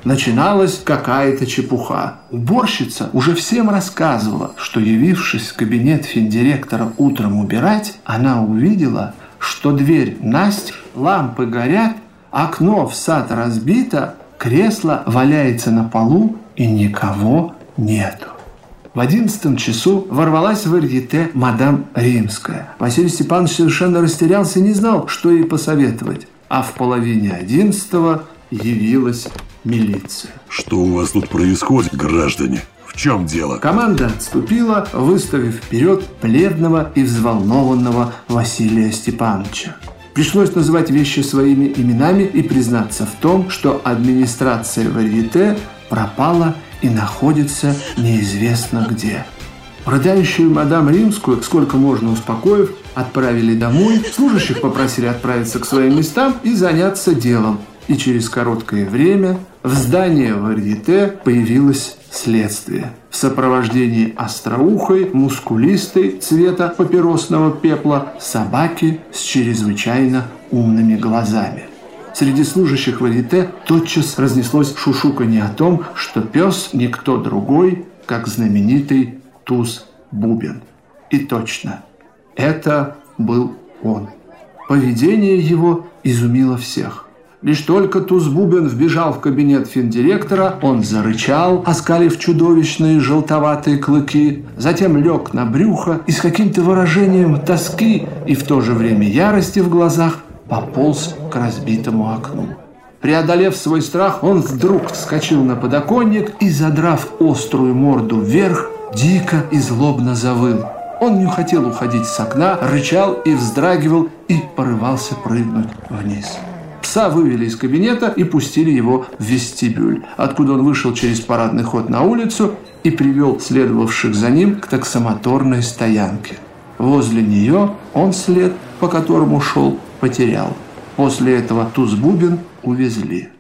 начиналась какая-то чепуха. Уборщица уже всем рассказывала, что, явившись в кабинет финдиректора утром убирать, она увидела, что дверь настежь, лампы горят, окно в сад разбито, кресло валяется на полу и никого нету. В 11 часу ворвалась в варьете мадам Римская. Василий Степанович совершенно растерялся и не знал, что ей посоветовать. А в половине 11 явилась милиция. Что у вас тут происходит, граждане? В чем дело? Команда отступила, выставив вперед бледного и взволнованного Василия Степановича. Пришлось называть вещи своими именами и признаться в том, что администрация варьете пропала и находится неизвестно где. Рыдающую мадам Римскую, сколько можно успокоив, отправили домой, служащих попросили отправиться к своим местам и заняться делом. И через короткое время в здании варьете появилось следствие в сопровождении остроухой, мускулистой цвета папиросного пепла собаки с чрезвычайно умными глазами. Среди служащих варьете тотчас разнеслось шушуканье о том, что пес никто другой, как знаменитый Туз Бубен. И точно, это был он. Поведение его изумило всех. Лишь только Туз Бубен вбежал в кабинет финдиректора, он зарычал, оскалив чудовищные желтоватые клыки, затем лег на брюхо и с каким-то выражением тоски и в то же время ярости в глазах пополз к разбитому окну. Преодолев свой страх, он вдруг вскочил на подоконник и, задрав острую морду вверх, дико и злобно завыл. Он не хотел уходить с окна, рычал и вздрагивал и порывался прыгнуть вниз. Пса вывели из кабинета и пустили его в вестибюль, откуда он вышел через парадный ход на улицу и привел следовавших за ним к таксомоторной стоянке. Возле нее он след, по которому шел, потерял. После этого Туз Бубен увезли.